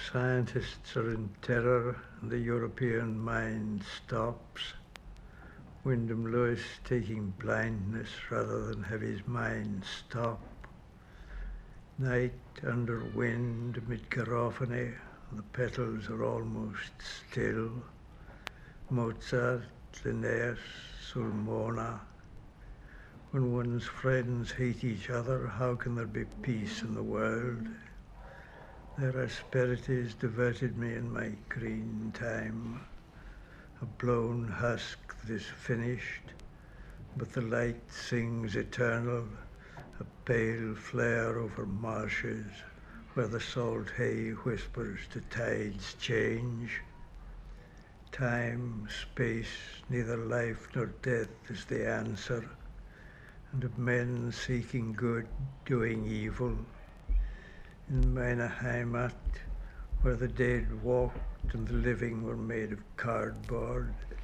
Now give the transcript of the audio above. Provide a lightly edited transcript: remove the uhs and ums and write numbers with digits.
Scientists are in terror and the European mind stops. Wyndham Lewis taking blindness rather than have his mind stop. Night under wind amid cacophony, the petals are almost still. Mozart, Linnaeus, Sulmona. When one's friends hate each other, how can there be peace in the world? Their asperities diverted me in my green time. A blown husk that is finished, but the light sings eternal, a pale flare over marshes where the salt hay whispers to tides change. Time, space, neither life nor death is the answer, and of men seeking good, doing evil. In meine Heimat, where the dead walked and the living were made of cardboard,